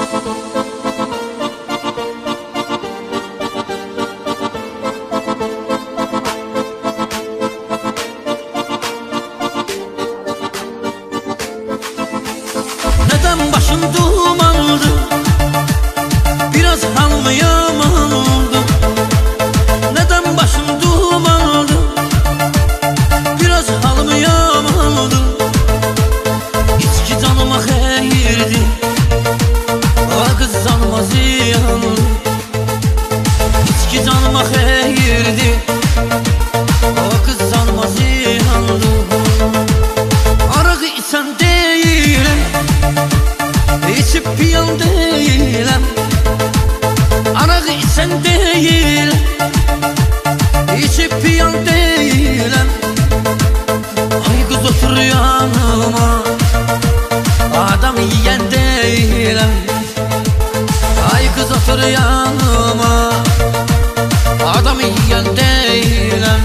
Neden başım duman oldu? Biraz halım yaman oldu. Neden başım duman oldu? Biraz halım yaman oldu. İçki canıma xeyirdi, o kız canıma ziyan oldu. İçki canıma xeyirdi, o kız canıma ziyan oldu. Araq içən deyiləm, İçip piyan değilim, araq içən değilim, İçip piyan değilim. Ay kız otur yanıma, adam yiyen değilim. Ay kız otur yanıma, adam yiyen değilim.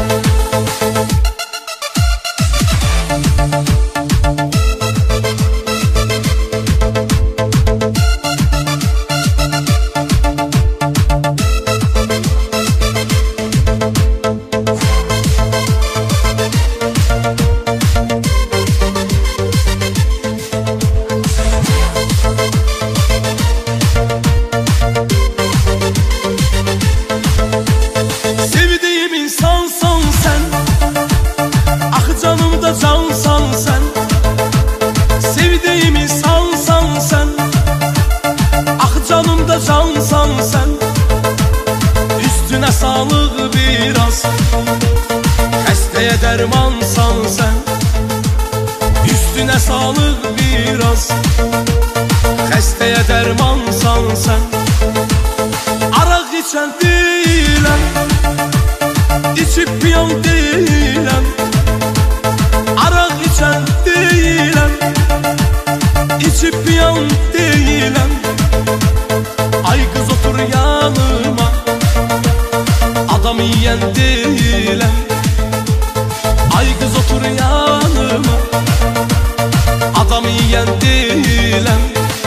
Cansan sen, sevdiğim insansan sen, ah canımda cansan sen. Üstüne sağlık biraz, hastaya dermansan sen. Üstüne sağlık biraz, hastaya dermansan sen. Araq içən deyiləm, içip piyan deyiləm. Araq içən deyiləm, içip piyan deyiləm. Ay kız otur yanıma, adam yiyen deyiləm. Ay kız otur yanıma, adam yiyen deyiləm.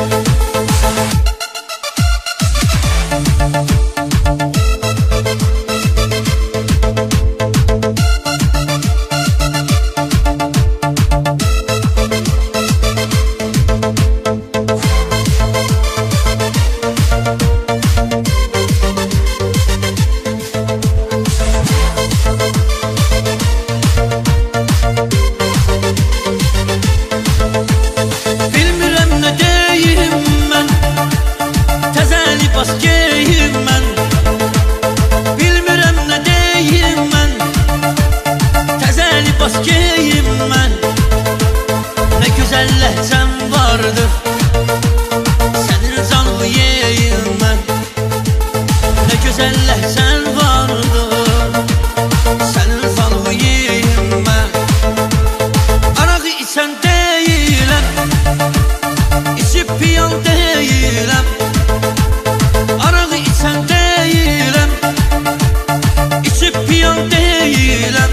Baskeyim mən, ne güzel lehcem vardır, senin canını yiyeyim mən. Ne güzel lehcen vardır, senin canını yiyeyim mən. Araq içən deyiləm, içip piyan deyiləm. Araq içən deyiləm, içip piyan deyiləm.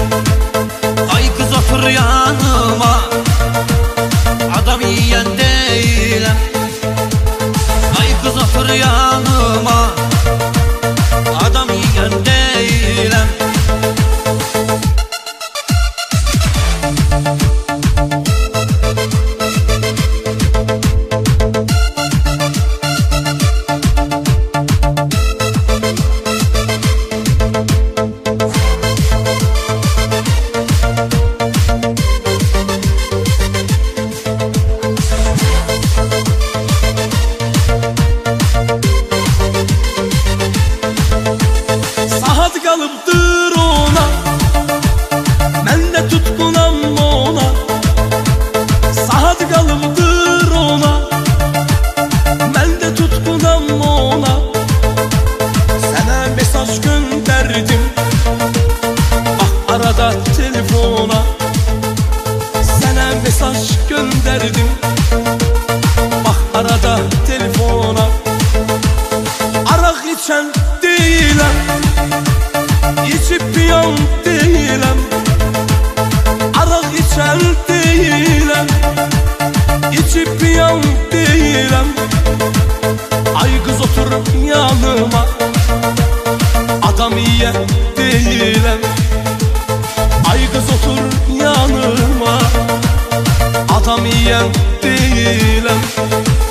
Otur yanıma, adam yiyen değilim. Ay kız otur yanıma, adam yiyen değilim. Kalıbdır ona, mən də tutqunam ona. Saat kalıbdır ona, mən də tutqunam ona. Sənə mesaj gönderdim, bax arada telefona. Sənə mesaj gönderdim, bax arada telefona. Araq içən deyiləm, İçip piyan deyiləm. Araq içən deyiləm, İçip piyan deyiləm. kız otur yanıma, adam yiyen değilim. Ay kız otur yanıma, adam yiyen değilim.